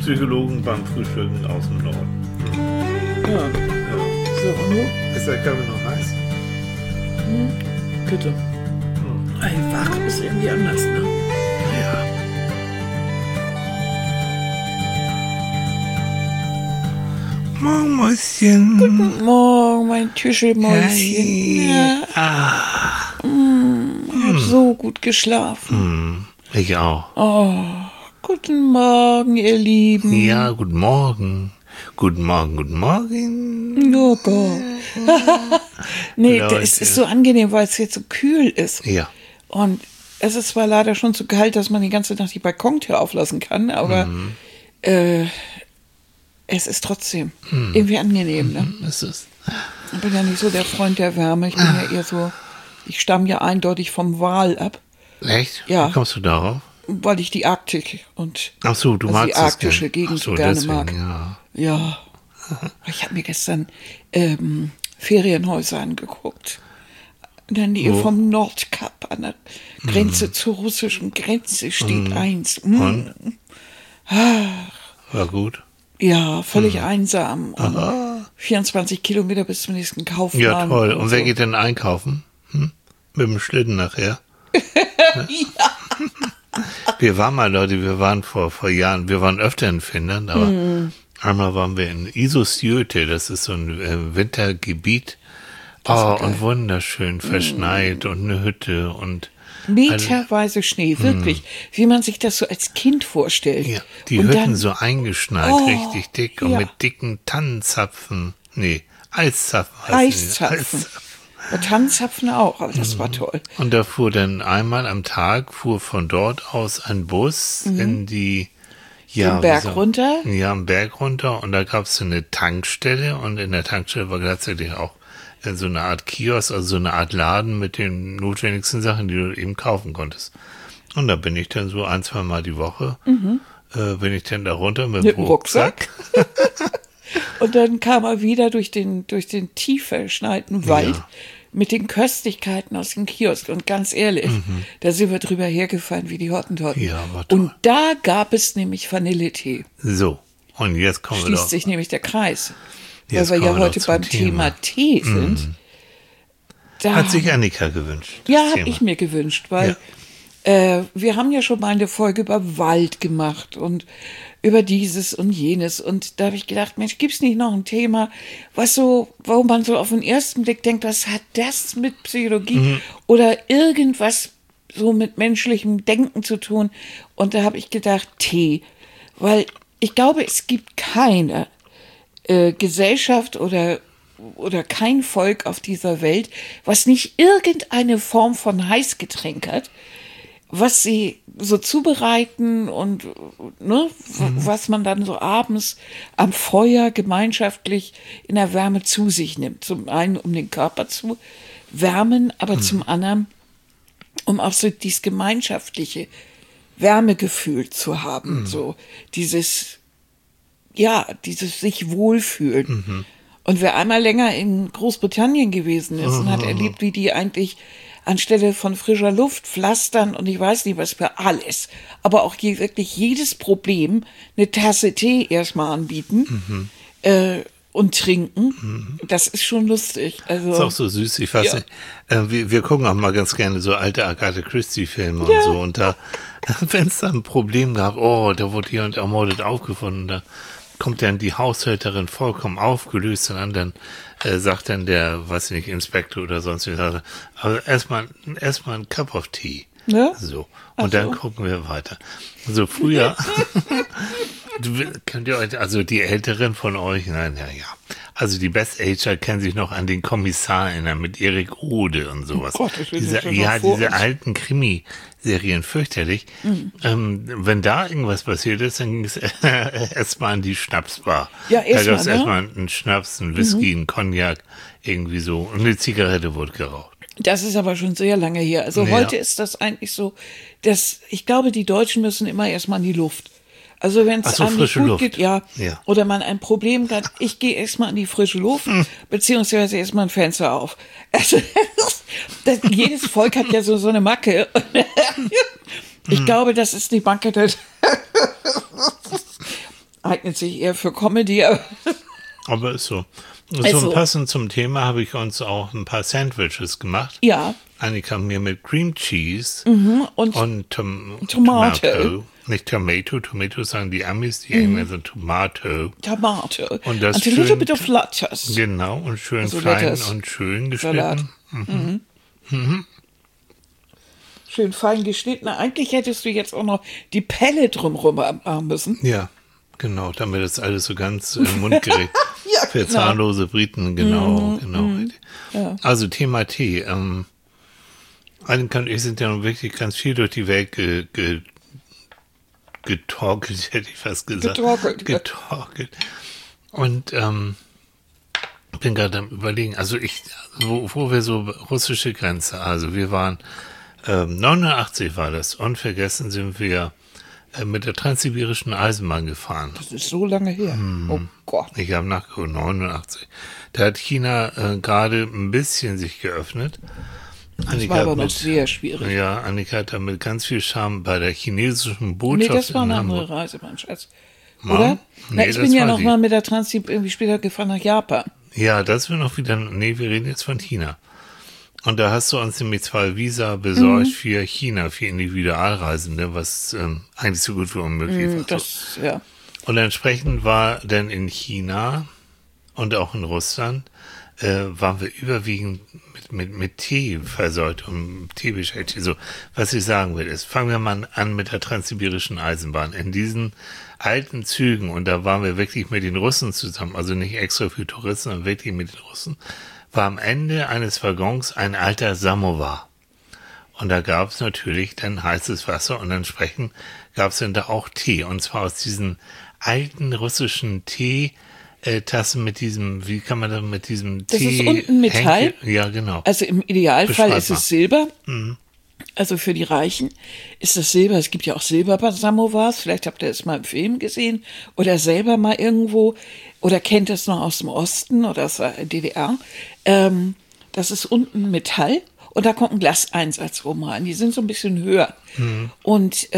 Psychologen beim Frühstücken aus dem Norden. Ja. So, und nun? Ist der Kaffee noch heiß? Bitte. Ey, wach ist irgendwie anders, ne? Ja. Morgen, Mäuschen. Guten Morgen, mein Tüschelmäuschen. Hey. Ja. Ich hab so gut geschlafen. Ich auch. Oh, guten Morgen, ihr Lieben. Ja, guten Morgen. Guten Morgen, guten Morgen. Oh Gott. Nee, Leute. es ist so angenehm, weil es jetzt so kühl ist. Ja. Und es ist zwar leider schon zu kalt, dass man die ganze Nacht die Balkontür auflassen kann, aber es ist trotzdem irgendwie angenehm. Ne? Das ist. Ich bin ja nicht so der Freund der Wärme. Ich bin ja eher so, ich stamme ja eindeutig vom Wal ab, Echt? Ja. Wie kommst du darauf? weil ich die Arktik und Ach so, du also magst die das arktische gern. Gegend Ach so gerne deswegen, mag. Ja. Ja. Ich habe mir gestern Ferienhäuser angeguckt. In der Nähe vom Nordkap, an der Grenze zur russischen Grenze, steht eins. Und? War gut. Ja, völlig einsam. Und 24 Kilometer bis zum nächsten Kaufmann. Ja, toll. Und wer so. geht denn einkaufen? Mit dem Schlitten nachher? Wir waren mal, Leute, wir waren vor Jahren, wir waren öfter in Finnland, aber einmal waren wir in Isosyöte, das ist so ein Wintergebiet. Und wunderschön verschneit und eine Hütte und Meterweise Schnee, wirklich. Wie man sich das so als Kind vorstellt. ja, die und Hütten dann, so eingeschneit, richtig dick und ja. mit dicken Tannenzapfen. Nee, Eiszapfen. heißen die. Eiszapfen. Ja, Tannenzapfen auch, aber das war toll. Und da fuhr dann einmal am Tag, fuhr von dort aus ein Bus in die, Den Berg runter? Ja, einen Berg runter und da gab es eine Tankstelle und in der Tankstelle war gleichzeitig auch so eine Art Kiosk, also so eine Art Laden mit den notwendigsten Sachen, die du eben kaufen konntest. Und da bin ich dann so 1-2 Mal die Woche, bin ich dann da runter mit dem Rucksack. Und dann kam er wieder durch den tief verschneiten Wald mit den Köstlichkeiten aus dem Kiosk. Und ganz ehrlich, da sind wir drüber hergefallen wie die Hottentotten. Ja, war toll. Und da gab es nämlich Vanilletee. So, und jetzt kommen wir Schließt doch. sich nämlich der Kreis. Jetzt Weil wir ja kommen wir heute doch zum beim Thema Tee sind. Da, Hat sich Annika gewünscht. ja, das habe Thema. ich mir gewünscht, weil wir haben ja schon mal eine Folge über Wald gemacht und über dieses und jenes. Und da habe ich gedacht, Mensch, gibt's nicht noch ein Thema, was so, wo man so auf den ersten Blick denkt, was hat das mit Psychologie oder irgendwas so mit menschlichem Denken zu tun? Und da habe ich gedacht, Tee. Weil ich glaube, es gibt keine Gesellschaft oder kein Volk auf dieser Welt, was nicht irgendeine Form von Heißgetränk hat, was sie so zubereiten und was man dann so abends am Feuer gemeinschaftlich in der Wärme zu sich nimmt. Zum einen, um den Körper zu wärmen, aber zum anderen, um auch so dieses gemeinschaftliche Wärmegefühl zu haben. So dieses sich wohlfühlen. Und wer einmal länger in Großbritannien gewesen ist und hat erlebt, wie die eigentlich anstelle von frischer Luft pflastern und ich weiß nicht was für alles, aber auch wirklich jedes Problem eine Tasse Tee erstmal anbieten und trinken, das ist schon lustig. Also, Ist auch so süß, ich weiß nicht. Wir gucken auch mal ganz gerne so alte Agatha Christie-Filme und so. Und da, wenn es da ein Problem gab, da wurde jemand ermordet aufgefunden, da kommt dann die Haushälterin vollkommen aufgelöst und dann sagt dann der, weiß ich nicht, Inspektor oder sonst was, also erstmal ein Cup of Tea. Ja? So. Und dann gucken wir weiter. So früher, könnt ihr euch, also die Älteren von euch, also die Best-Ager kennen sich noch an den Kommissar erinnern mit Erik Ode und sowas. Oh Gott, das wissen wir schon noch vor diese uns. alten Krimiserien, fürchterlich. Wenn da irgendwas passiert ist, dann ging es erstmal an die Schnapsbar. Ja, da gab es ne? erstmal einen Schnaps, einen Whisky, einen Cognac, irgendwie so. Und eine Zigarette wurde geraucht. Das ist aber schon sehr lange her. Also Ja. heute ist das eigentlich so, dass ich glaube, die Deutschen müssen immer erstmal in die Luft. Also wenn Ach es so, einem nicht frische gut Luft. geht, ja, Ja. oder man ein Problem hat, ich gehe erstmal in die frische Luft, beziehungsweise erstmal ein Fenster auf. Also jedes Volk hat ja so eine Macke. Ich glaube, das ist die Macke. eignet sich eher für Comedy. Aber ist so. Also. So passend zum Thema habe ich uns auch ein paar Sandwiches gemacht. Ja. Annika mir mit Cream Cheese und Tomato. Nicht Tomato, Tomato sagen die Amis, die Engländer Tomato. Tomato. Und das and a little bit of lettuce. Genau, und schön Also fein Lettuce. und schön Salat. geschnitten. Schön fein geschnitten. Eigentlich hättest du jetzt auch noch die Pelle drumherum machen müssen. Ja, genau, damit das alles so ganz mundgerecht. Ja, Für genau. zahnlose Briten, genau. Ja. Also Thema Tee. Annika und ich sind ja nun wirklich ganz viel durch die Welt getorkelt, hätte ich fast gesagt. Getorkelt. Und bin gerade am Überlegen, also wo wir so russische Grenze, also wir waren 89 war das, unvergessen sind wir mit der transsibirischen Eisenbahn gefahren. Das ist so lange her. Oh Gott. Ich habe nachgeguckt, 89. Da hat China gerade ein bisschen sich geöffnet. Das war aber noch sehr schwierig. Ja, Annika hat da mit ganz viel Charme bei der chinesischen Botschaft Nee, das war in eine Hamburg. andere Reise, mein Schatz. Ja? Oder? Na, Nee, ich das bin ja war noch die. mal mit der Transip irgendwie später gefahren nach Japan. Ja, das wird noch wieder, nee, wir reden jetzt von China. Und da hast du uns nämlich 2 Visa besorgt für China, für Individualreisende, was eigentlich so gut wie unmöglich war. Das, ja. Und entsprechend war dann in China und auch in Russland, waren wir überwiegend mit Tee versorgt und Tee beschäftigt. So, was ich sagen will, ist, fangen wir mal an mit der transsibirischen Eisenbahn. In diesen alten Zügen, und da waren wir wirklich mit den Russen zusammen, also nicht extra für Touristen, sondern wirklich mit den Russen, war am Ende eines Waggons ein alter Samovar. Und da gab es natürlich dann heißes Wasser und entsprechend gab es dann da auch Tee. Und zwar aus diesen alten russischen Teetassen mit diesem, wie kann man da mit diesem Das Tee... ist unten Metall. Ja, genau. Also im Idealfall Beschreib ist mal. es Silber. Also für die Reichen ist das Silber. Es gibt ja auch Silber-Samovars. Vielleicht habt ihr es mal im Film gesehen oder selber mal irgendwo oder kennt es noch aus dem Osten oder aus der DDR. Das ist unten Metall und da kommt ein Glaseinsatz rum rein. Die sind so ein bisschen höher. Und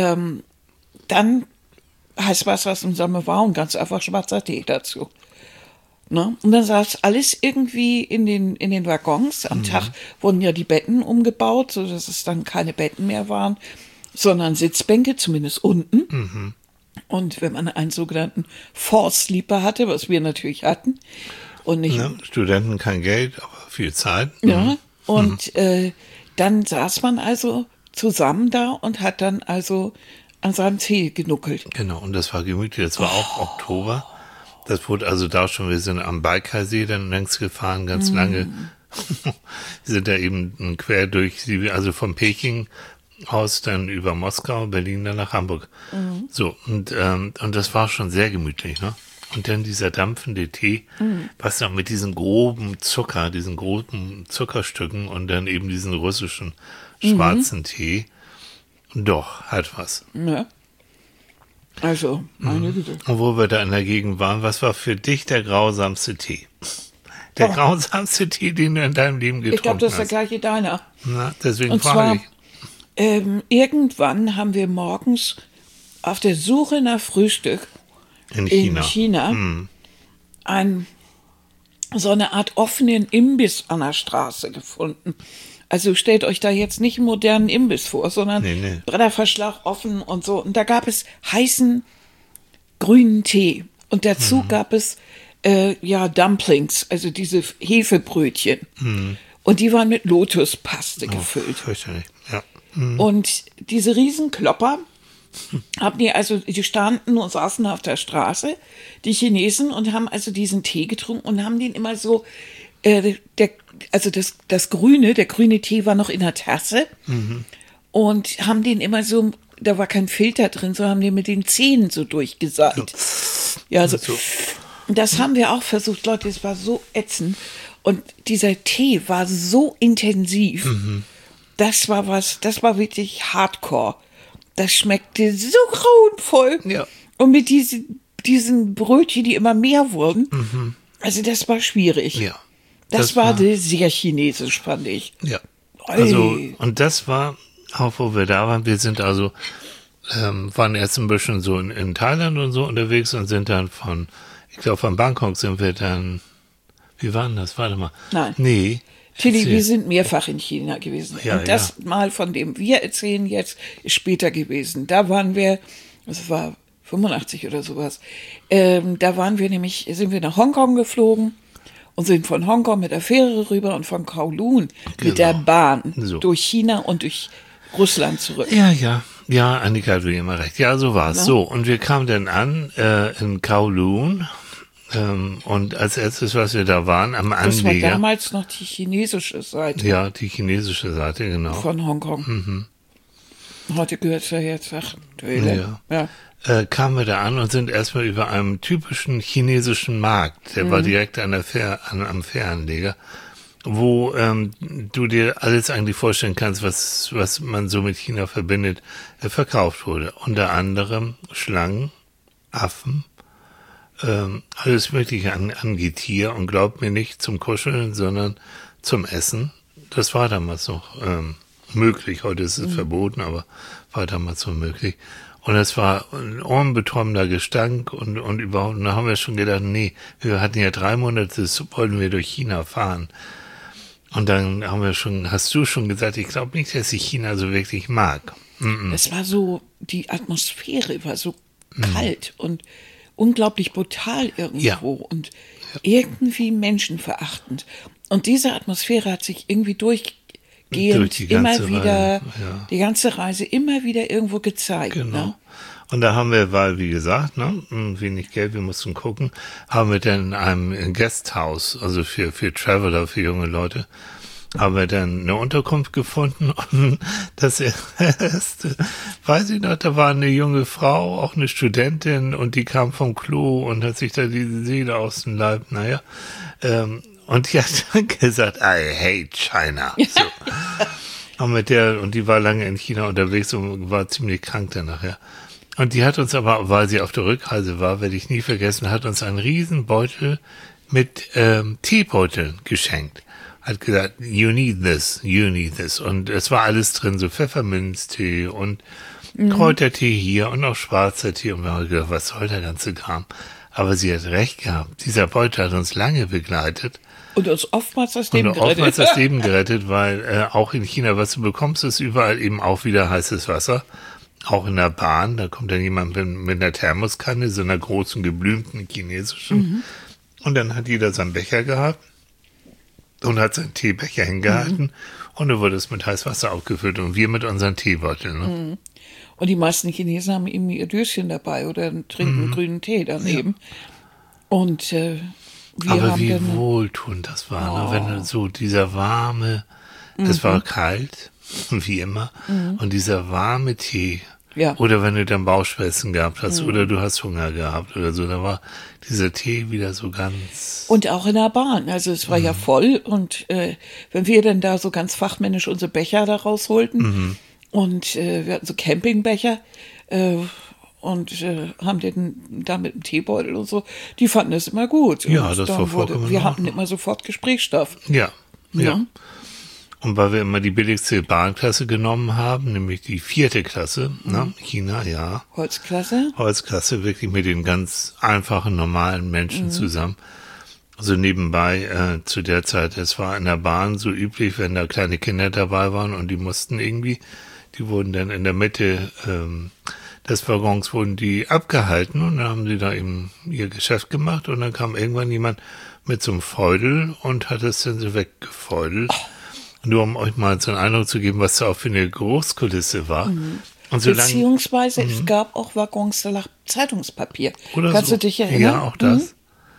dann heißt was im Samovar und ganz einfach schwarzer Tee dazu. Ne? Und dann saß alles irgendwie in den Waggons. Am Tag wurden ja die Betten umgebaut, sodass es dann keine Betten mehr waren, sondern Sitzbänke, zumindest unten. Und wenn man einen sogenannten Forced Sleeper hatte, was wir natürlich hatten, und nicht, Ja, Studenten kein Geld, aber viel Zeit. ja, und dann saß man also zusammen da und hat dann also an seinem Tee genuckelt. Genau, und das war gemütlich. Das war auch Oktober. Das wurde also da schon, wir sind am Baikalsee dann längs gefahren, ganz lange. Wir sind da eben quer durch Sibirien, also von Peking aus dann über Moskau, Berlin, dann nach Hamburg. So, und das war schon sehr gemütlich, ne? Und dann dieser dampfende Tee, was dann mit diesen groben Zuckerstücken und dann eben diesen russischen schwarzen Tee. Doch, hat was. Ne? Also, meine Güte. Und wo wir da in der Gegend waren, was war für dich der grausamste Tee? Der grausamste Tee, den du in deinem Leben getrunken Ich glaube, das ist der hast. gleiche deiner. Na, deswegen Und zwar, frage ich. irgendwann haben wir morgens auf der Suche nach Frühstück In China. in China so eine Art offenen Imbiss an der Straße gefunden. Also stellt euch da jetzt nicht einen modernen Imbiss vor, sondern Nee. Bretterverschlag offen und so. Und da gab es heißen grünen Tee. Und dazu gab es Dumplings, also diese Hefebrötchen. Und die waren mit Lotuspaste gefüllt. Fürchterlich, ja. Und diese Riesenklopper die standen und saßen auf der Straße, die Chinesen, und haben also diesen Tee getrunken und haben den immer so, das Grüne, der grüne Tee war noch in der Tasse und haben den immer so, da war kein Filter drin, so haben den mit den Zähnen so durchgesaugt. Ja, so. Das haben wir auch versucht, Leute, es war so ätzend. Und dieser Tee war so intensiv. Das war wirklich Hardcore. Das schmeckte so grauenvoll. Ja. Und mit diesen Brötchen, die immer mehr wurden. Also das war schwierig. Ja. Das war sehr chinesisch, fand ich. Ja. Ui. Also, und das war, auch wo wir da waren, wir sind also waren erst ein bisschen so in Thailand und so unterwegs und sind dann ich glaube von Bangkok sind wir dann, wie war denn das? Warte mal. Nein. Nee. Tilly, erzähl. wir sind mehrfach in China gewesen. Ja, und das Mal, von dem wir erzählen jetzt, ist später gewesen. Da waren wir, das war 85 oder sowas, da waren wir nämlich, sind wir nach Hongkong geflogen und sind von Hongkong mit der Fähre rüber und von Kowloon mit der Bahn durch China und durch Russland zurück. Ja, Annika hat wie immer recht. Ja, so war's. So, und wir kamen dann an in Kowloon. Und als erstes, was wir da waren, am Anleger. Das war damals noch die chinesische Seite. Ja, die chinesische Seite, genau. Von Hongkong. Heute gehört es ja jetzt nach ja. Kamen wir da an und sind erstmal über einem typischen chinesischen Markt, der war direkt am Fähranleger, wo du dir alles eigentlich vorstellen kannst, was man so mit China verbindet, verkauft wurde. Unter anderem Schlangen, Affen, alles Mögliche an Getier und glaubt mir nicht zum Kuscheln, sondern zum Essen. Das war damals noch möglich. Heute ist es verboten, aber war damals noch möglich. Und es war ein ohrenbetäubender Gestank und überhaupt. Und da haben wir schon gedacht, nee, wir hatten ja 3 Monate, wollten wir durch China fahren. Und dann hast du schon gesagt, ich glaube nicht, dass ich China so wirklich mag. Es war so, die Atmosphäre war so kalt und unglaublich brutal irgendwo und irgendwie menschenverachtend. Und diese Atmosphäre hat sich irgendwie durchgehend immer wieder, die ganze Reise immer wieder irgendwo gezeigt. Genau. Ne? Und da haben wir, weil, wie gesagt, wenig Geld, wir mussten gucken, haben wir dann in einem Guesthouse, also für Traveler, für junge Leute, haben wir dann eine Unterkunft gefunden und das erste, weiß ich noch, da war eine junge Frau, auch eine Studentin und die kam vom Klo und hat sich da die Seele aus dem Leib, und die hat dann gesagt, I hate China. So. Und die war lange in China unterwegs und war ziemlich krank dann nachher. Und die hat uns aber, weil sie auf der Rückreise war, werde ich nie vergessen, hat uns einen riesen Beutel mit Teebeuteln geschenkt. Hat gesagt, you need this. Und es war alles drin, so Pfefferminztee und Kräutertee hier und auch schwarzer Tee. Und wir haben gedacht, was soll der ganze Kram? Aber sie hat recht gehabt. Dieser Beutel hat uns lange begleitet. Und uns oftmals das Leben gerettet. Weil auch in China, was du bekommst, ist überall eben auch wieder heißes Wasser. Auch in der Bahn, da kommt dann jemand mit einer Thermoskanne, so einer großen, geblümten chinesischen. Und dann hat jeder seinen Becher gehabt und hat seinen Teebecher hingehalten. Und dann wurde es mit heißem Wasser aufgefüllt und wir mit unseren Teebeuteln. Ne? Und die meisten Chinesen haben eben ihr Döschen dabei oder trinken grünen Tee daneben. Ja. Und aber wie wohltuend das war, ne? Wenn so dieser warme, es war kalt, wie immer, und dieser warme Tee. Ja. Oder wenn du dann Bauchschmerzen gehabt hast oder du hast Hunger gehabt oder so, da war dieser Tee wieder so ganz... Und auch in der Bahn, also es war ja voll und wenn wir dann da so ganz fachmännisch unsere Becher da rausholten und wir hatten so Campingbecher und haben den da mit dem Teebeutel und so, die fanden es immer gut. Ja, das war vollkommen wir hatten immer sofort Gesprächsstoff. Ja. Und weil wir immer die billigste Bahnklasse genommen haben, nämlich die 4. Klasse, China, ja. Holzklasse, wirklich mit den ganz einfachen, normalen Menschen zusammen. Also nebenbei, zu der Zeit, es war in der Bahn so üblich, wenn da kleine Kinder dabei waren und die mussten irgendwie, die wurden dann in der Mitte des Waggons wurden die abgehalten und dann haben sie da eben ihr Geschäft gemacht und dann kam irgendwann jemand mit so einem Feudel und hat es dann so weggefeudelt. Nur um euch mal so einen Eindruck zu geben, was da auch für eine Großkulisse war. Und beziehungsweise es gab auch Waggons, da lag Zeitungspapier. Oder Kannst so. du dich erinnern? Ja, auch das.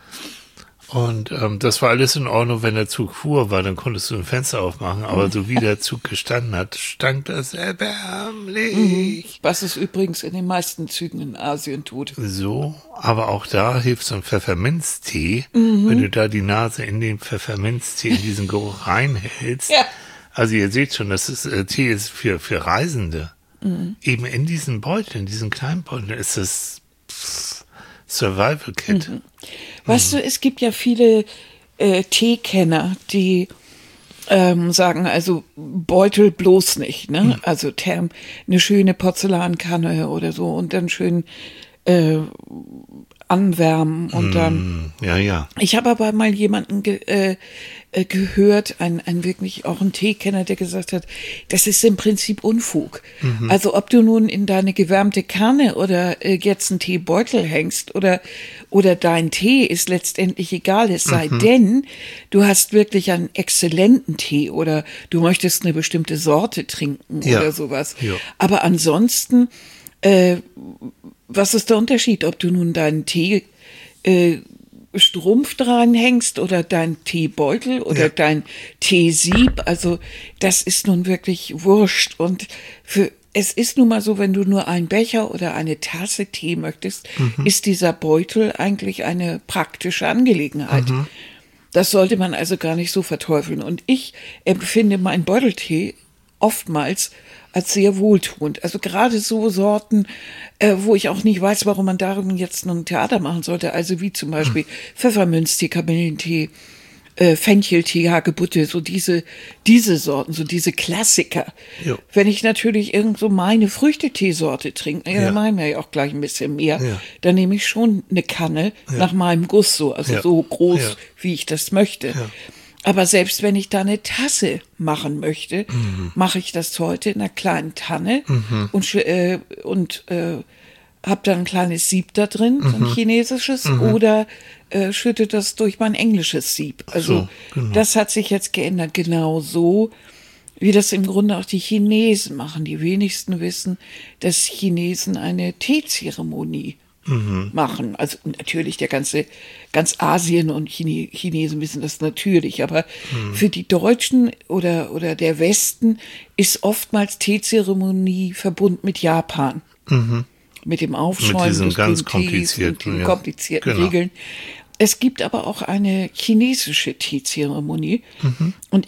Und das war alles in Ordnung, wenn der Zug fuhr, weil dann konntest du ein Fenster aufmachen. Aber so wie der Zug gestanden hat, stank das erbärmlich. Was es übrigens in den meisten Zügen in Asien tut. So, aber auch da hilft so ein Pfefferminztee, wenn du da die Nase in den Pfefferminztee, in diesen Geruch reinhältst. Ja. Also ihr seht schon, das ist Tee ist für Reisende. Eben in diesen Beuteln, in diesen kleinen Beuteln ist das Survival Kit. Weißt du, es gibt ja viele Teekenner, die sagen, also Beutel bloß nicht, ne? Also eine schöne Porzellankanne oder so und dann schön anwärmen und dann. Ja. Ich habe aber mal jemanden gehört, ein wirklich auch ein Teekenner, der gesagt hat, das ist im Prinzip Unfug. Also ob du nun in deine gewärmte Kanne oder jetzt einen Teebeutel hängst oder dein Tee ist letztendlich egal, es sei denn, du hast wirklich einen exzellenten Tee oder du möchtest eine bestimmte Sorte trinken oder sowas. Ja. Aber ansonsten, was ist der Unterschied, ob du nun deinen Tee Strumpf dranhängst oder dein Teebeutel oder dein Teesieb? Also das ist nun wirklich wurscht. Und es ist nun mal so, wenn du nur einen Becher oder eine Tasse Tee möchtest, ist dieser Beutel eigentlich eine praktische Angelegenheit. Das sollte man also gar nicht so verteufeln. Und ich empfinde meinen Beuteltee oftmals als sehr wohltuend. Also gerade so Sorten, wo ich auch nicht weiß, warum man darum jetzt noch ein Theater machen sollte. Also wie zum Beispiel Pfefferminztee, Kamillentee, Fencheltee, Hagebutte, so diese Sorten, so diese Klassiker. Jo. Wenn ich natürlich irgend so meine Früchteteesorte trinke, dann machen wir ja auch gleich ein bisschen mehr, dann nehme ich schon eine Kanne nach meinem Guss so, also so groß, wie ich das möchte. Ja. Aber selbst wenn ich da eine Tasse machen möchte, mache ich das heute in einer kleinen Tanne und habe dann ein kleines Sieb da drin, so ein chinesisches, oder schütte das durch mein englisches Sieb. Also das hat sich jetzt geändert, genau so, wie das im Grunde auch die Chinesen machen. Die wenigsten wissen, dass Chinesen eine Teezeremonie machen. Also natürlich ganz Asien und Chinesen wissen das natürlich, aber für die Deutschen oder der Westen ist oftmals Teezeremonie verbunden mit Japan. Mit dem Aufschäumen mit diesen des ganz Tees und den komplizierten Genau. Regeln. Es gibt aber auch eine chinesische Teezeremonie und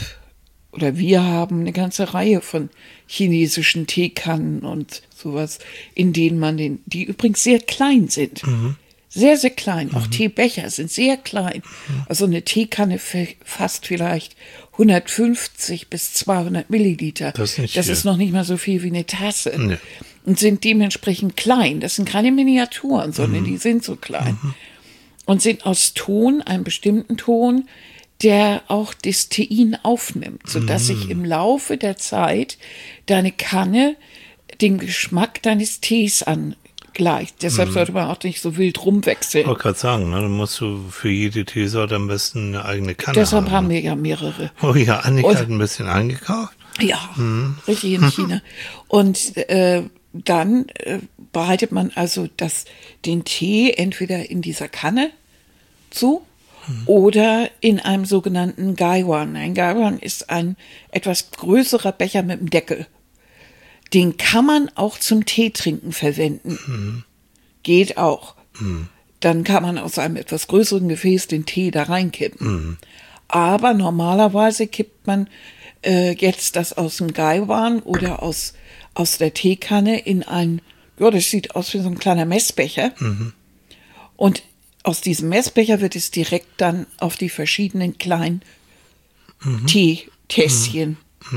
wir haben eine ganze Reihe von chinesischen Teekannen und sowas, in denen die übrigens sehr klein sind. Sehr, sehr klein. Auch Teebecher sind sehr klein. Also eine Teekanne fasst vielleicht 150 bis 200 Milliliter. Das ist noch nicht mal so viel wie eine Tasse. Nee. Und sind dementsprechend klein. Das sind keine Miniaturen, sondern die sind so klein. Und sind aus Ton, einem bestimmten Ton, der auch das Tein aufnimmt, sodass sich im Laufe der Zeit deine Kanne den Geschmack deines Tees angleicht. Deshalb sollte man auch nicht so wild rumwechseln. Ich wollte gerade sagen, ne, dann musst du für jede Teesorte am besten eine eigene Kanne Deshalb haben haben. wir ja mehrere. Oh ja, Annika hat ein bisschen eingekauft. Ja, richtig in China. Und dann bereitet man also den Tee entweder in dieser Kanne zu oder in einem sogenannten Gaiwan. Ein Gaiwan ist ein etwas größerer Becher mit einem Deckel. Den kann man auch zum Teetrinken verwenden. Geht auch. Dann kann man aus einem etwas größeren Gefäß den Tee da reinkippen. Aber normalerweise kippt man jetzt das aus dem Gaiwan oder aus der Teekanne in das sieht aus wie so ein kleiner Messbecher. Und aus diesem Messbecher wird es direkt dann auf die verschiedenen kleinen Teetässchen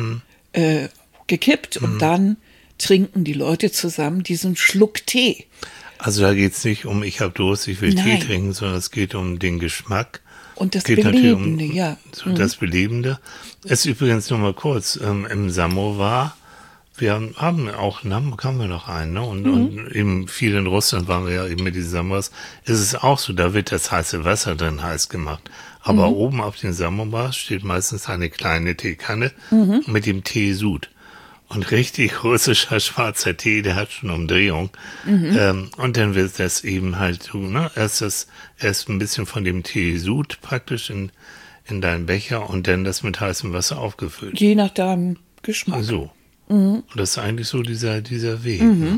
gekippt und dann trinken die Leute zusammen diesen Schluck Tee. Also da geht es nicht um, ich habe Durst, ich will Nein. Tee trinken, sondern es geht um den Geschmack. Und das Geht natürlich Belebende, ja. So das Belebende. Es ist übrigens nur mal kurz, im Samovar, wir haben auch, in Hamburg haben wir noch einen, ne? Und eben viel in Russland waren wir ja eben mit diesen Samovars. Es ist auch so, da wird das heiße Wasser drin heiß gemacht. Aber oben auf den Samovars steht meistens eine kleine Teekanne mit dem Teesud. Und richtig russischer schwarzer Tee, der hat schon Umdrehung. Und dann wird das eben halt so, ne? Erst ein bisschen von dem Teesud praktisch in deinen Becher und dann das mit heißem Wasser aufgefüllt. Je nach deinem Geschmack. So. Und das ist eigentlich so dieser Weg. Ne?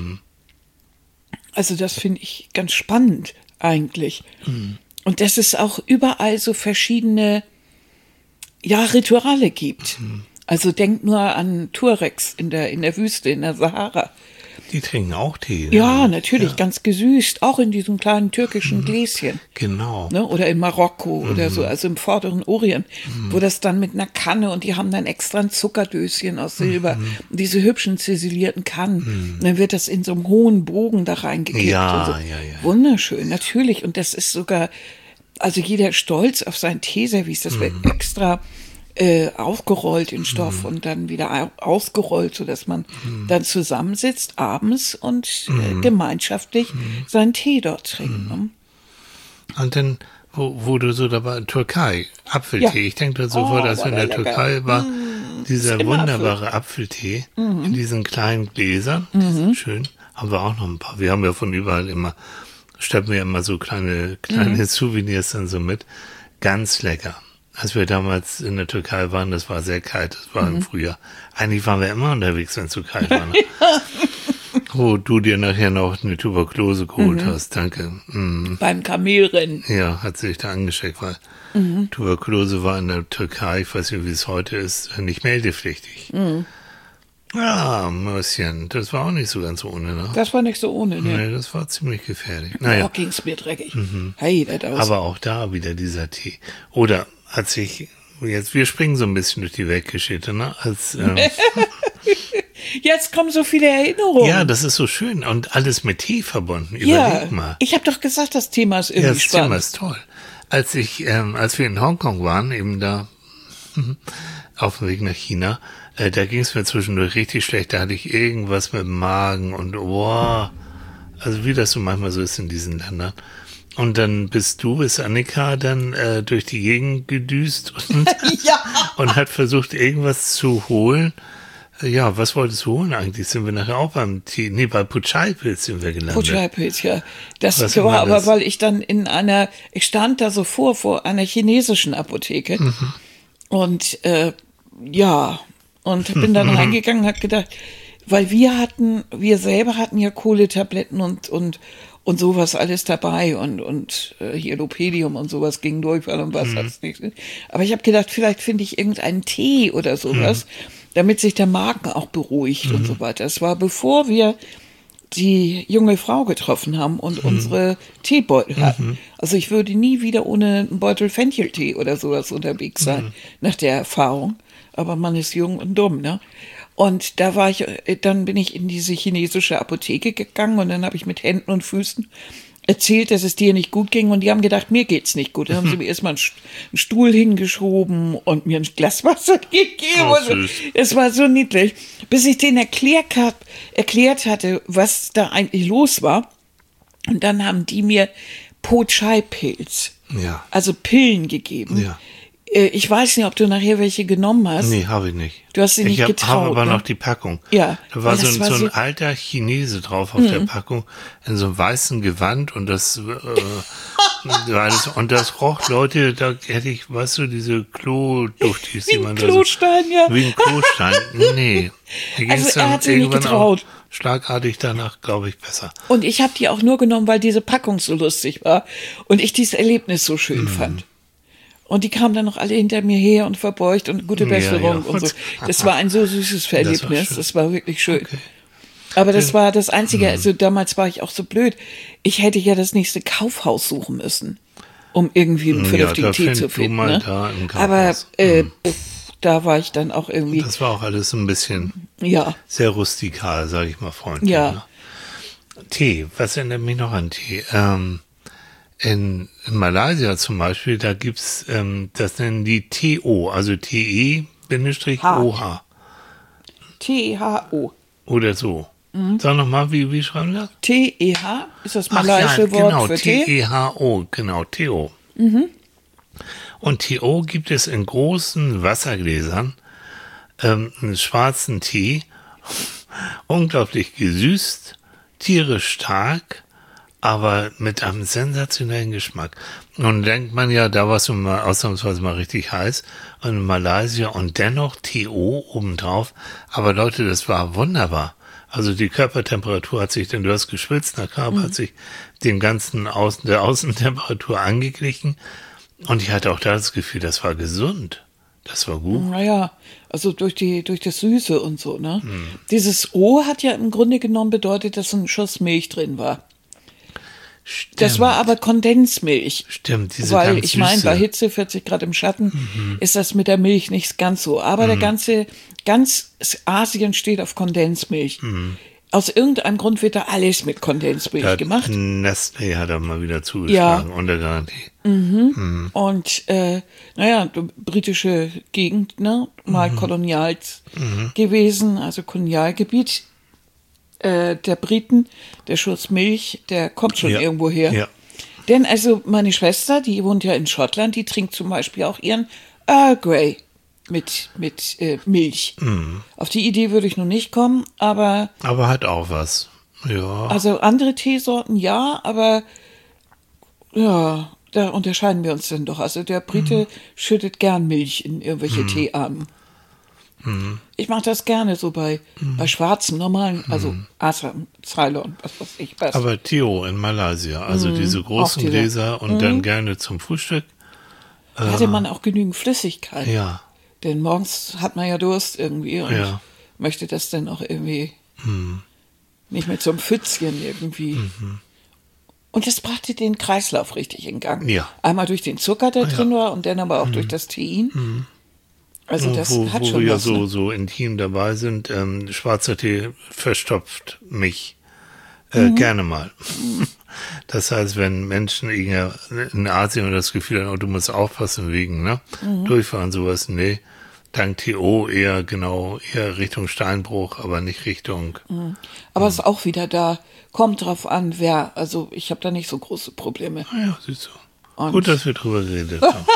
Also das finde ich ganz spannend eigentlich. Und dass es auch überall so verschiedene Rituale gibt. Also denk nur an Tuaregs in der Wüste, in der Sahara. Die trinken auch Tee. Ja, ne? natürlich, ganz gesüßt, auch in diesem kleinen türkischen Gläschen. Genau. Ne? Oder in Marokko oder so, also im vorderen Orient, wo das dann mit einer Kanne und die haben dann extra ein Zuckerdöschen aus Silber, diese hübschen ziselierten Kannen. Und dann wird das in so einem hohen Bogen da reingekippt. Ja, und so. ja, ja. Wunderschön, natürlich. Und das ist sogar, also jeder stolz auf sein Teeservice, das wird extra aufgerollt in Stoff und dann wieder ausgerollt, sodass man dann zusammensitzt abends und gemeinschaftlich seinen Tee dort trinkt. Ne? Und dann, wo du so dabei, Türkei, Apfeltee. Ja. Ich denke da sofort, als wir in der lecker. Türkei war, dieser immer wunderbare Apfeltee in diesen kleinen Gläsern. Die sind schön. Haben wir auch noch ein paar. Wir haben ja von überall immer, schleppen wir immer so kleine Souvenirs dann so mit. Ganz lecker. Als wir damals in der Türkei waren, das war sehr kalt, das war im Frühjahr. Eigentlich waren wir immer unterwegs, wenn es so kalt war. Ne? Wo du dir nachher noch eine Tuberkulose geholt hast, danke. Beim Kamelrennen. Ja, hat sich da angesteckt, weil Tuberkulose war in der Türkei, ich weiß nicht, wie es heute ist, nicht meldepflichtig. Ja, Mäuschen, das war auch nicht so ganz ohne, ne? Das war nicht so ohne, ne? Nee, das war ziemlich gefährlich. Naja. Auch ging's mir dreckig. Hey, das aus. Aber auch da wieder dieser Tee. Oder hat sich, jetzt, wir springen so ein bisschen durch die Weltgeschichte, ne? Jetzt kommen so viele Erinnerungen. Ja, das ist so schön und alles mit Tee verbunden. Ja, Überleg mal. ich habe doch gesagt, das Thema ist irgendwie Ja, das spannend. Thema ist toll. Als wir in Hongkong waren, eben da auf dem Weg nach China, da ging es mir zwischendurch richtig schlecht. Da hatte ich irgendwas mit dem Magen und also wie das so manchmal so ist in diesen Ländern. Und dann bist Annika, dann durch die Gegend gedüst und, und hat versucht, irgendwas zu holen. Ja, was wolltest du holen eigentlich? Sind wir nachher auch beim Tee? Nee, bei Puchai-Pilz sind wir gelandet. Puchai-Pilz, ja. Das Was war war aber, das? weil ich dann ich stand da so vor einer chinesischen Apotheke. Und und bin dann reingegangen und hab gedacht, weil wir selber hatten ja Kohletabletten und sowas alles dabei und Hilopedium und sowas gegen Durchfall und was hat's nicht. Aber ich habe gedacht, vielleicht finde ich irgendeinen Tee oder sowas, damit sich der Magen auch beruhigt und so weiter. Das war bevor wir die junge Frau getroffen haben und unsere Teebeutel hatten. Also ich würde nie wieder ohne einen Beutel Fencheltee oder sowas unterwegs sein, nach der Erfahrung. Aber man ist jung und dumm, ne? Und dann bin ich in diese chinesische Apotheke gegangen und dann habe ich mit Händen und Füßen erzählt, dass es dir nicht gut ging und die haben gedacht, mir geht's nicht gut. Dann haben sie mir erstmal einen Stuhl hingeschoben und mir ein Glas Wasser gegeben. Oh, süß. Es war so niedlich, bis ich denen erklärt hatte, was da eigentlich los war. Und dann haben die mir Po-Chai-Pilz, also Pillen gegeben. Ja. Ich weiß nicht, ob du nachher welche genommen hast. Nee, habe ich nicht. Du hast sie nicht getraut. Ich habe aber ne? noch die Packung. Ja. Da war Weil so das war ein alter Chinese drauf auf der Packung, in so einem weißen Gewand und das und das roch, Leute, da hätte ich, weißt du, diese Klo-Duftis, Wie ein Klostein, ja. Wie ein Klostein. Nee. Da Also ging's er dann hat sich nicht irgendwann getraut. auch schlagartig danach, glaube ich, besser. Und ich habe die auch nur genommen, weil diese Packung so lustig war und ich dieses Erlebnis so schön fand. Und die kamen dann noch alle hinter mir her und verbeugt und gute Besserung ja. und so. Das war ein so süßes Erlebnis. schön. Das war wirklich schön. Okay. Aber das war das Einzige, also damals war ich auch so blöd. Ich hätte ja das nächste Kaufhaus suchen müssen, um irgendwie einen vernünftigen Tee zu finden. mal Ne? da im Aber Kaufhaus. da war ich dann auch irgendwie, Das war auch alles ein bisschen ja, sehr rustikal, sage ich mal freundlich. Ja. Ne? Tee, was erinnert mich noch an Tee? In Malaysia zum Beispiel, da gibt's, das nennen die TO, also TE-OH T-E-H-O. oder so. Sag nochmal, wie schreiben wir das? T-E-H ist das malaysische Wort genau, für Tee. T-E-H-O, genau, TO. Und TO gibt es in großen Wassergläsern, einen schwarzen Tee, unglaublich gesüßt, tierisch stark, aber mit einem sensationellen Geschmack. Nun denkt man ja, da war es mal ausnahmsweise mal richtig heiß in Malaysia und dennoch TO obendrauf. Aber Leute, das war wunderbar. Also die Körpertemperatur hat sich, denn du hast geschwitzt, der Körper hat sich dem ganzen der Außentemperatur angeglichen. Und ich hatte auch da das Gefühl, das war gesund. Das war gut. Naja, also durch das Süße und so, ne? Dieses O hat ja im Grunde genommen bedeutet, dass ein Schuss Milch drin war. Stimmt. Das war aber Kondensmilch. Stimmt, diese Weil ganz ich meine, süße. bei Hitze 40 Grad im Schatten ist das mit der Milch nicht ganz so. Aber ganz Asien steht auf Kondensmilch. Aus irgendeinem Grund wird da alles mit Kondensmilch Da hat gemacht. Nestlé hat er mal wieder zugeschlagen, unter Garantie. Und naja, britische Gegend, ne, mal kolonial gewesen, also Kolonialgebiet der Briten, der Schuss Milch, der kommt schon Ja. irgendwo her. Ja. Denn also meine Schwester, die wohnt ja in Schottland, die trinkt zum Beispiel auch ihren Earl Grey mit Milch. Auf die Idee würde ich noch nicht kommen, aber Aber hat auch was. Ja. also andere Teesorten ja, aber ja, da unterscheiden wir uns dann doch. Also der Brite schüttet gern Milch in irgendwelche Teearten. Ich mache das gerne so bei schwarzen, normalen, also Assam, Ceylon, was weiß ich was. Aber Theo in Malaysia, also diese großen auch dieser. Gläser und dann gerne zum Frühstück. Da hatte man auch genügend Flüssigkeit. Ja. Denn morgens hat man ja Durst irgendwie und Ja. möchte das dann auch irgendwie nicht mit so einem Pfützchen irgendwie. Und das brachte den Kreislauf richtig in Gang. Ja. Einmal durch den Zucker, der drin war, und dann aber auch durch das Tein. Also das wo hat wo schon wir ja was. Ne? so intim dabei sind, schwarzer Tee verstopft mich gerne mal. Das heißt, wenn Menschen in Asien das Gefühl haben, oh, du musst aufpassen wegen Durchfall und sowas, nee, dank TO eher Richtung Steinbruch, aber nicht Richtung. Aber es ist auch wieder da, kommt drauf an, wer. Also ich habe da nicht so große Probleme. Ja, siehst du. Und- Gut, dass wir drüber geredet haben.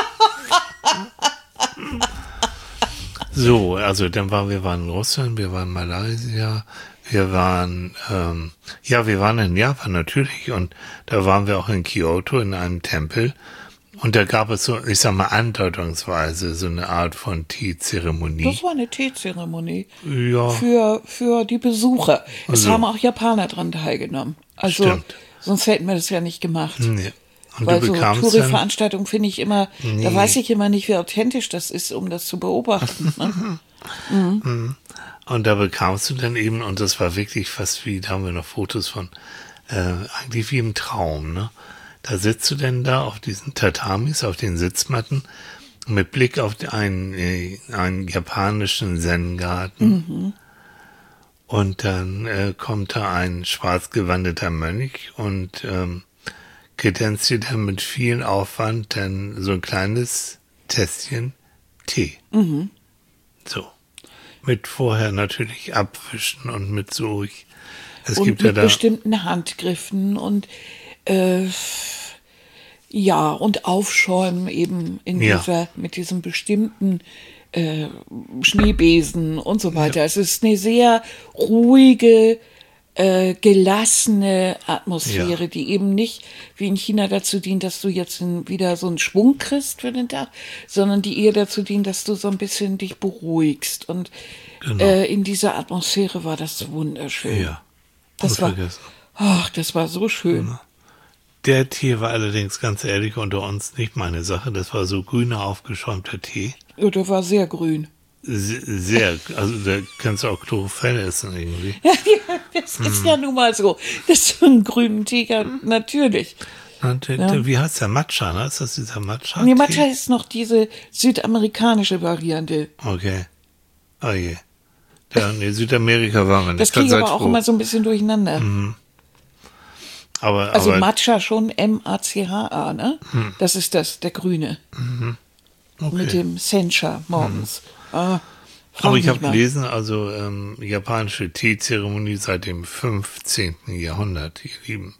So, also wir waren in Russland, wir waren in Malaysia, wir waren in Japan natürlich und da waren wir auch in Kyoto in einem Tempel und da gab es so, ich sag mal andeutungsweise so eine Art von Teezeremonie. Das war eine Teezeremonie Ja, für die Besucher. Es Also. haben auch Japaner dran teilgenommen. Also Stimmt. sonst hätten wir das ja nicht gemacht. nee. Und Weil du so bekamst dann, Touri-Veranstaltungen finde ich immer, da Nee. weiß ich immer nicht, wie authentisch das ist, um das zu beobachten. Ne? und da bekamst du dann eben, und das war wirklich fast wie, da haben wir noch Fotos von, eigentlich wie im Traum, ne? Da sitzt du denn da auf diesen Tatamis, auf den Sitzmatten, mit Blick auf einen japanischen Zen-Garten. Und dann kommt da ein schwarz gewandeter Mönch und kredenzt dir dann mit viel Aufwand dann so ein kleines Tässchen Tee. So. Mit vorher natürlich abwischen und mit so. Es Und gibt mit ja da. bestimmten Handgriffen und und Aufschäumen eben mit diesem bestimmten Schneebesen und so weiter. Es ist eine sehr ruhige, gelassene Atmosphäre, die eben nicht wie in China dazu dient, dass du jetzt wieder so einen Schwung kriegst für den Tag, sondern die eher dazu dient, dass du so ein bisschen dich beruhigst. Und Genau. in dieser Atmosphäre war das wunderschön. Ja. Das war, Unvergessen. das war so schön. Der Tee war allerdings ganz ehrlich unter uns nicht meine Sache. Das war so grüner, aufgeschäumter Tee. Ja, der war sehr grün. Sehr, also da kannst du auch Chlorophyll essen irgendwie. Ja, das ist ja nun mal so. Das ist so ein grünen Tee, ja, natürlich. Und wie heißt der Matcha, ne? Ist das dieser Matcha? Nee, Matcha ist noch diese südamerikanische Variante. Okay. Oh je. Ja, nee, Südamerika waren wir nicht. Das kriege ich Seid aber auch froh. immer so ein bisschen durcheinander. Also aber Matcha schon M-A-C-H-A, ne? Das ist der Grüne. okay. Mit dem Sencha morgens. Aber ich habe gelesen, also japanische Teezeremonie seit dem 15. Jahrhundert, ihr Lieben.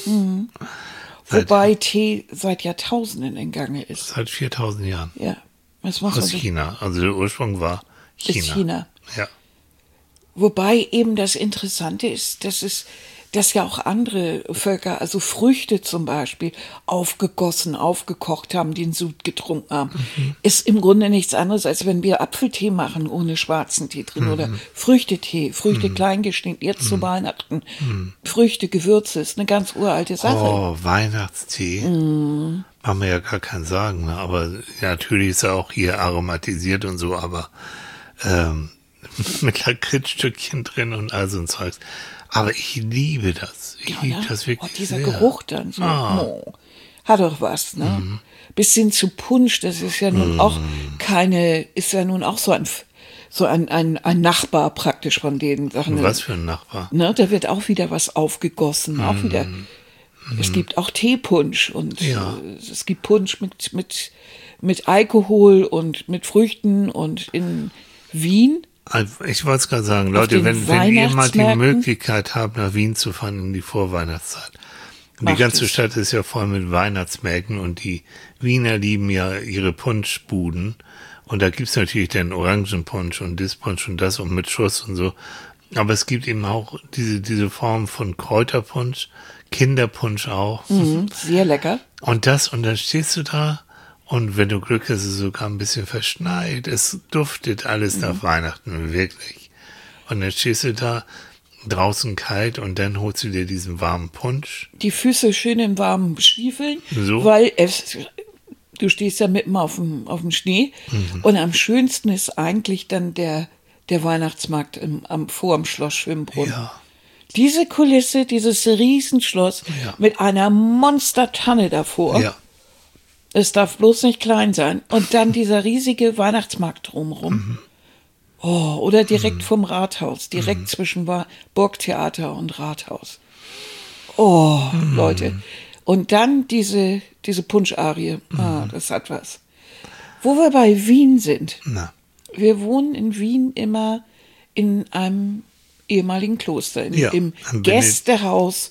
Wobei Tee seit Jahrtausenden in Gange ist. Seit 4000 Jahren. Ja, das muss man Aus sich- China. Also der Ursprung war China. Ist China. Ja. Wobei eben das Interessante ist, dass ja auch andere Völker, also Früchte zum Beispiel, aufgegossen, aufgekocht haben, den Sud getrunken haben. Ist im Grunde nichts anderes, als wenn wir Apfeltee machen ohne schwarzen Tee drin oder Früchtetee, Früchte klein geschnitten, jetzt zu Weihnachten. Früchte, Gewürze, ist eine ganz uralte Sache. Oh, Weihnachtstee. Machen wir ja gar keinen Sagen, ne? Aber ja, natürlich ist er auch hier aromatisiert und so, aber mit Lakritzstückchen drin und all so ein Zeugs. Aber ich liebe das. Ich liebe das wirklich dieser sehr. Geruch dann so. Oh, hat doch was, ne? Bis hin zu Punsch, das ist ja nun auch ist ja nun auch so ein Nachbar praktisch von den Sachen. Was für ein Nachbar? Ne, da wird auch wieder was aufgegossen, auch wieder. Es gibt auch Teepunsch und es gibt Punsch mit Alkohol und mit Früchten und in Wien. Ich wollte es gerade sagen, Leute, wenn ihr mal die Möglichkeit habt, nach Wien zu fahren in die Vorweihnachtszeit. Die ganze Stadt ist ja voll mit Weihnachtsmärkten und die Wiener lieben ja ihre Punschbuden. Und da gibt's natürlich den Orangenpunsch und Dispunsch und das und mit Schuss und so. Aber es gibt eben auch diese Form von Kräuterpunsch, Kinderpunsch auch. Sehr lecker. Und dann stehst du da und wenn du Glück hast, ist es sogar ein bisschen verschneit. Es duftet alles nach Weihnachten, wirklich. Und dann stehst du da draußen kalt und dann holst du dir diesen warmen Punsch. Die Füße schön in warmen Stiefeln, So. weil du stehst ja mitten auf dem Schnee und am schönsten ist eigentlich dann der Weihnachtsmarkt vor dem Schloss Schwimmbrunn. Ja. Diese Kulisse, dieses Riesenschloss mit einer Monstertanne davor. Ja. Es darf bloß nicht klein sein. Und dann dieser riesige Weihnachtsmarkt drumherum. Oh, oder direkt vom Rathaus, direkt zwischen Burgtheater und Rathaus. Oh, Leute. Und dann diese Punscharie. Das hat was. Wo wir bei Wien sind. Na. Wir wohnen in Wien immer in einem ehemaligen Kloster, im Gästehaus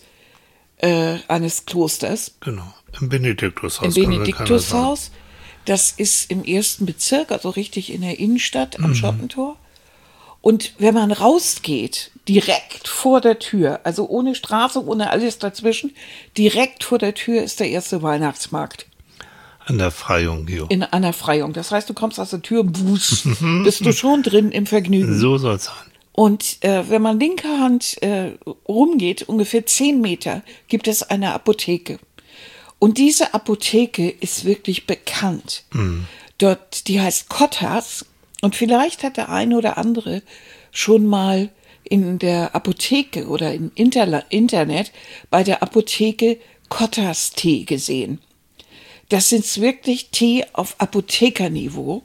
eines Klosters. Genau, im Benediktushaus. Im Benediktushaus. Das ist im 1. Bezirk, also richtig in der Innenstadt am Schottentor. Und wenn man rausgeht, direkt vor der Tür, also ohne Straße, ohne alles dazwischen, direkt vor der Tür ist der erste Weihnachtsmarkt. An der Freiung, jo. An der Freiung. Das heißt, du kommst aus der Tür und bist du schon drin im Vergnügen. So soll's sein. Und wenn man linke Hand rumgeht, ungefähr 10 Meter, gibt es eine Apotheke. Und diese Apotheke ist wirklich bekannt. Dort, die heißt Kottas. Und vielleicht hat der eine oder andere schon mal in der Apotheke oder im Internet bei der Apotheke Kottas Tee gesehen. Das ist wirklich Tee auf Apothekerniveau.